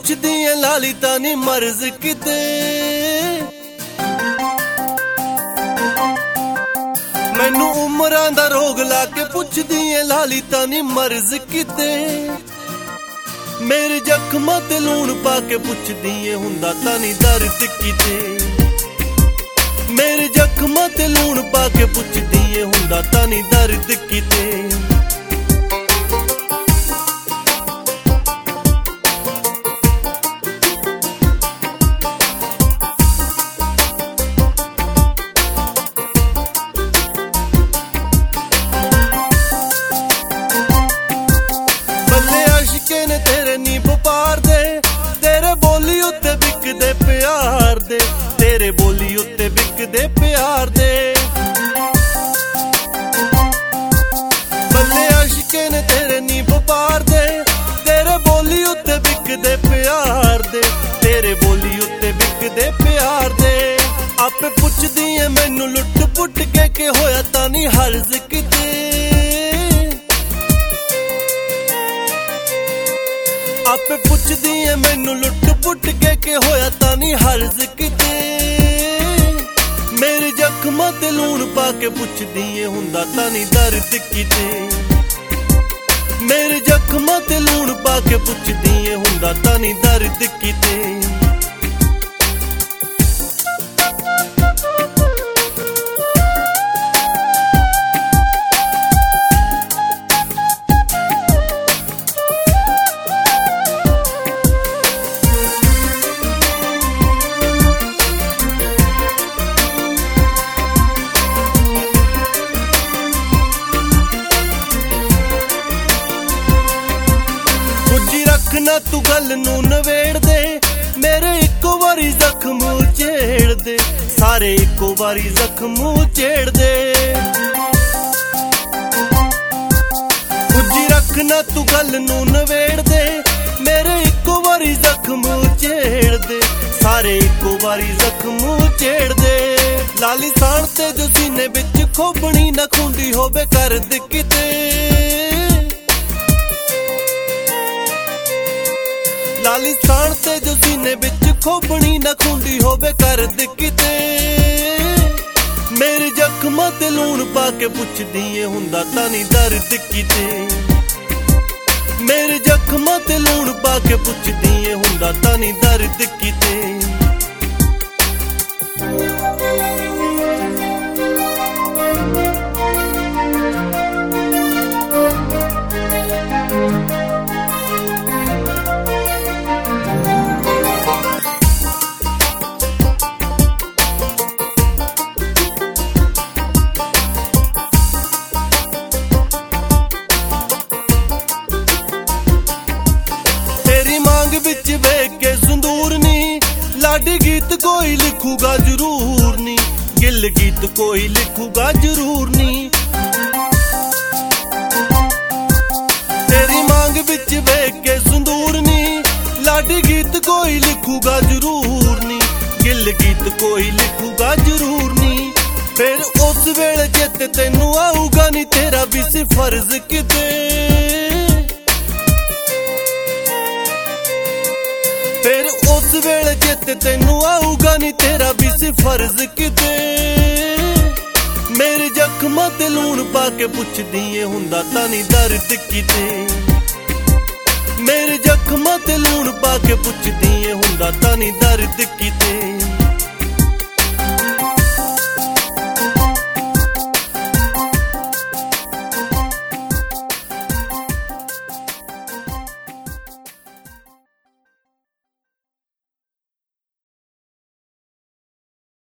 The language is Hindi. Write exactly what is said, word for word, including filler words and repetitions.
पुछदी है लाली तानी मर्ज किते। मैनू उमरां दा रोग ला के पुछदी है लाली तानी मर्ज किते। मेरे जख्मां ते लूण पा के पुछदी है हुंदा तानी दर्द किते। मेरे जख्मां ते लूण पा के पुछदी है हुंदा तानी दर्द किते। तेरे नी व्यापार दे तेरे बोली उत्ते बिकदे प्यार दे। तेरे बोली उत्ते बिकदे प्यार दे। बल्ले आशिके ने तेरे नी व्यापार दे तेरे बोली उत्ते बिकदे प्यार दे। तेरे बोली उत्ते बिकदे प्यार दे। आपे पुछदी है मैनू लुट पुट के के होया तानी हर्ज किते। आपे पुछदी है मैनू लुट पुट के के होया तानी हर्ज किते। मेरे जख्मां ते लूण पा के पुछदी है हुंदा तानी दर्द किते। मेरे जख्मां ते लूण पा के पुछदी है हुंदा तानी दर्द किते। ना तू गल नू नवेड़ दे मेरे इको बारी जख्म उचेड़ दे। सारे इको बारी जख्म उचेड़ दे। कुछ रखना तू गल नू नवेड़ दे मेरे इको बारी जख्म उचेड़ दे। सारे इको बारी जख्म उचेड़ दे। लाली साण ते जो सीने विच खोबणी ना खुंडी होवे करद किते। लाली साण ते जो सीने विच खोबणी ना खुंडी होवे करद किते। मेरे जख्मां ते लूण पा के पुछदी है हुंदा तानी दर्द किते। मेरे जख्मां ते लूण पा के पुछदी है हुंदा तानी दर्द किते। विच वेख के संदूर नी लाडी गीत कोई लिखूगा जरूर नी। गिल गीत कोई लिखूगा जरूर नी। तेरी मांग विच वेख के संदूर नी लाडी गीत कोई लिखूगा जरूर नी। गिल गीत कोई लिखूगा जरूर नी। फिर उस वेले चेते तेनू आऊगा नी तेरा भी सी फर्ज किते। फिर उस वेले चेते तेनू आऊगा नी तेरा भी सी फर्ज किते। मेरे जख्मां ते लूण पा के पुछदी है हुंदा तानी दर्द किते। मेरे जख्मां ते लूण पा के पुछदी है हुंदा तानी दर्द किते।